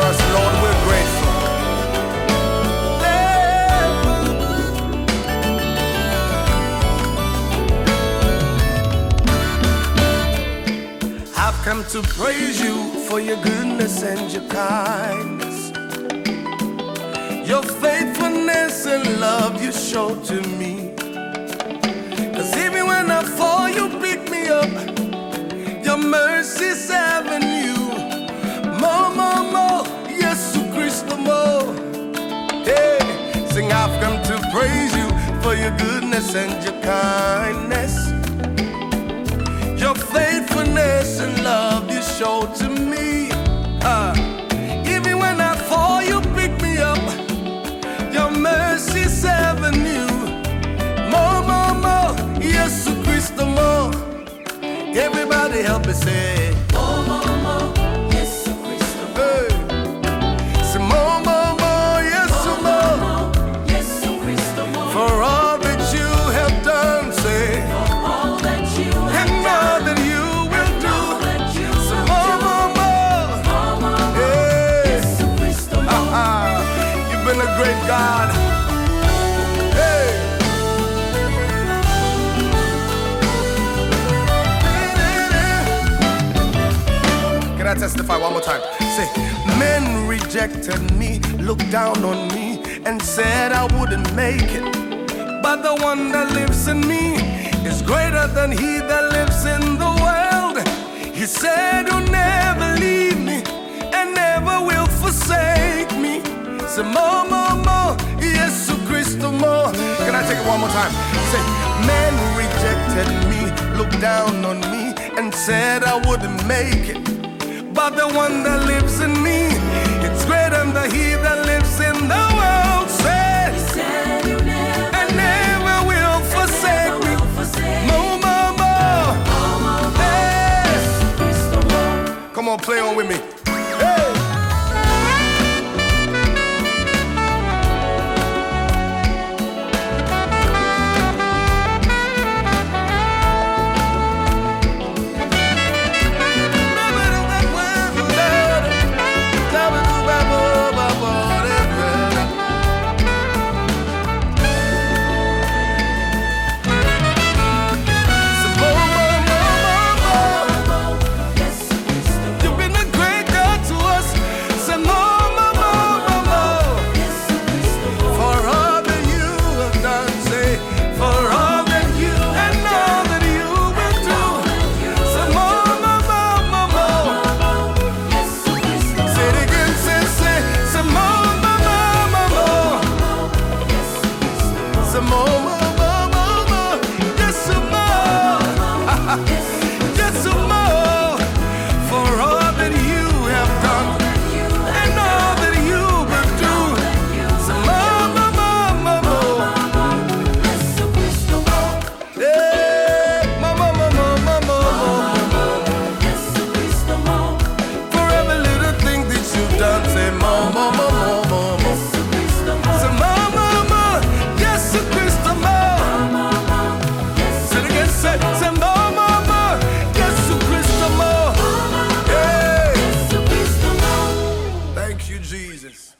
us, Lord, we're grateful. I've come to praise you for your goodness and your kindness, your faithfulness and love you show to me. 'Cause even when I fall, you pick me up. Your mercy's avenue. More, more, more. Jesus Christ, more. Hey, sing, I've come to praise you for your goodness and your kindness, your faithfulness and love you show to me. Even when I fall, you pick me up. Your mercy's avenue. More, more, more. Jesus Christ, more. Everybody help me say, More, more, more. Jesus Christ, hey. Say more, more, more. Yes, more. Jesus Christ, For all that you have done, say, all that you have and all that you will do. all that you Say will more, more, more. more, more, Hey. Jesus Christ, You've been a great God. Hey. Can I testify one more time? Say, men rejected me, looked down on me, and said I wouldn't make it. But the one that lives in me is greater than he that lives in the world. He said he'll never leave me and never will forsake me. Say more, more, more. Jesus Christ, more. Can I take it one more time? Say, men rejected me, looked down on me, and said I wouldn't make it. But the one that lives in me, it's greater than he that lives in the world. Said, He said you never and never will forsake me. will forsake me. More, more, more. More, more, more. Hey. Jesus Christ, more. Come on, play on with me. Hey. You've been a great God to us. Say more, more, more, more, more. For all that you have done, say, for all that you and all that you will do. Say more, more, more, more, more. Say it again, say more, more, more, more, more. Say more, more, more, more, more. Yes, some more. Yes, some more. For all that you have done and all that you will do. Say more, more, more, more, more. Yeah, more, more, more, more, more, more. For every little thing that you've done, say more, more, more, more, more, more. Say more, more, more. Yes, Christ, more. Say it again, say more, more, more. Yes, Christ, more. Hey. Thank you, Jesus.